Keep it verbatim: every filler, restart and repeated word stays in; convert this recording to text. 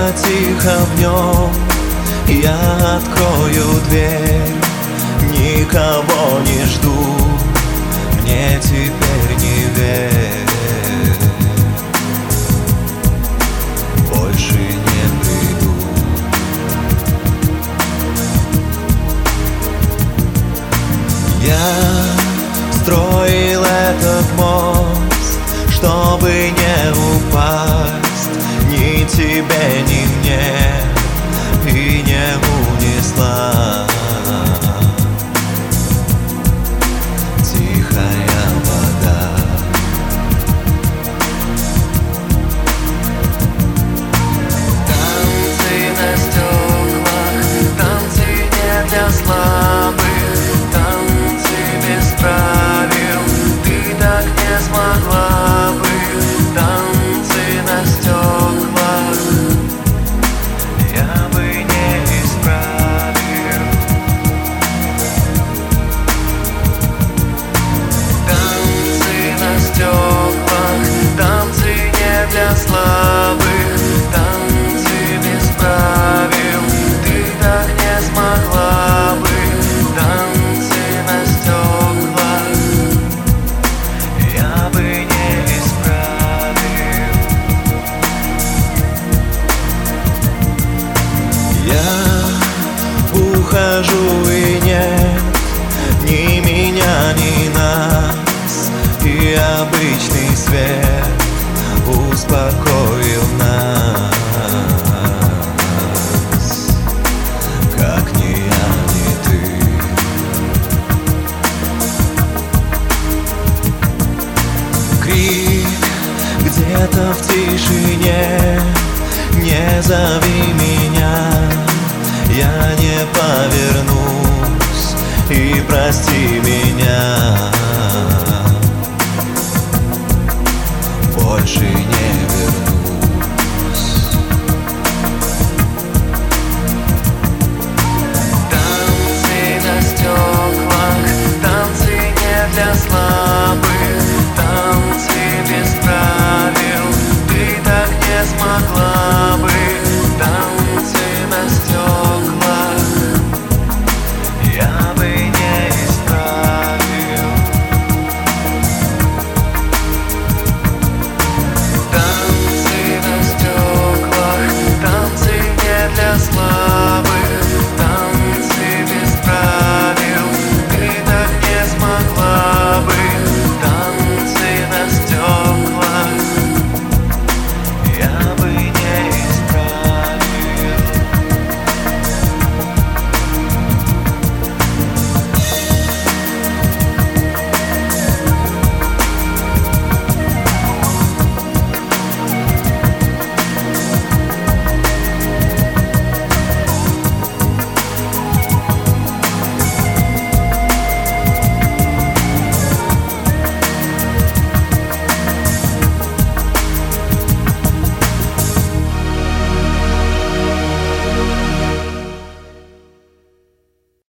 где-то тихо в нем я открою дверь. Никого не жду, мне теперь не верь. Больше не приду. Я строил этот мост, чтобы не упасть ни тебе, ни мне, и не унесла тихая вода. Танцы на стеклах, танцы не для слабых, танцы без правил, ты так не смогла бы. Танцы на стеклах я бы не исправил. Танцы на стеклах, танцы не для слабых, танцы без правил, ты так не смогла бы. Танцы на стеклах я бы не исправил. Я ухожу, и нет ни меня, ни нас, и обычный свет успокоил нас. Как ни я, ни ты. Крик где-то в тишине, не зови меня, я не повернусь, и прости меня. Больше не